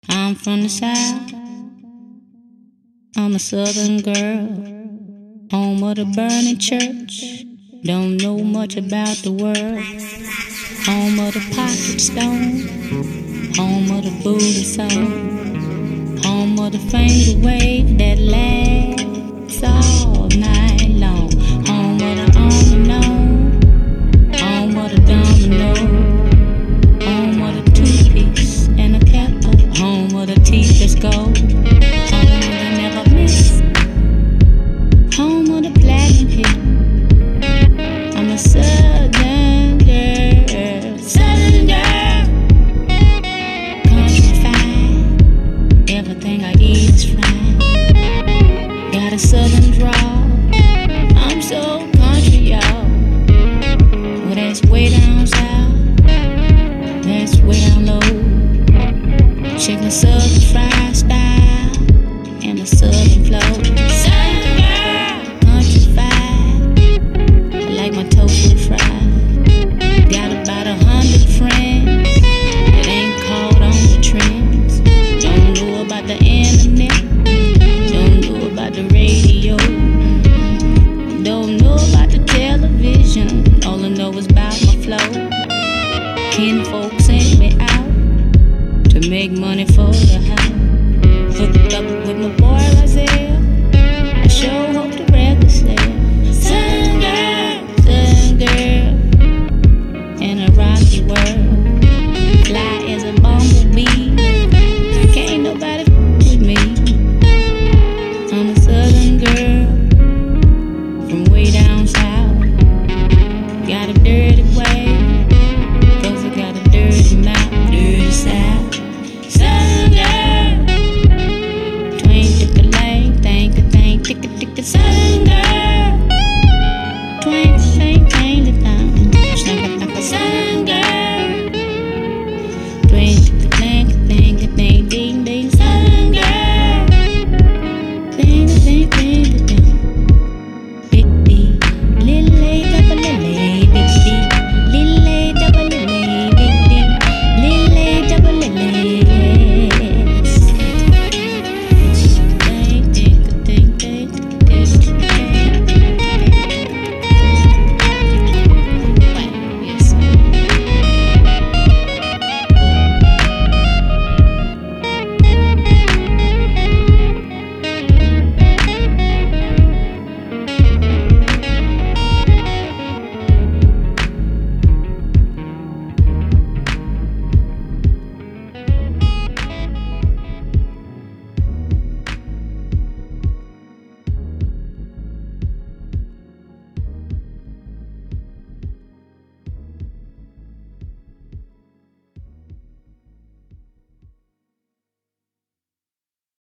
I'm from the South, I'm a Southern girl, home of the burning church. Don't know much about the world. Home of the pocket stone, home of the booty song, home of the finger wave that lasts all night long. Home of the on and on, home of the domino, home of the two-piece and the pepper, home of the teeth that's gold, home of the never miss, home of the platinum hit. I'm a Southern girl, Southern girl, country fine, everything I eat is fine. Got a Southern drawl, I'm so country, y'all. Well, that's way down south, that's way down low. Check my Southern fried style and my Southern flow. Southern girl, country fried, I like my tofu fried. Got about 100 friends that ain't caught on the trends. Don't know about the internet, don't know about the radio, don't know about the television. All I know is about my flow. Kinfolk sent me out to make money for the house. Hooked up with my boy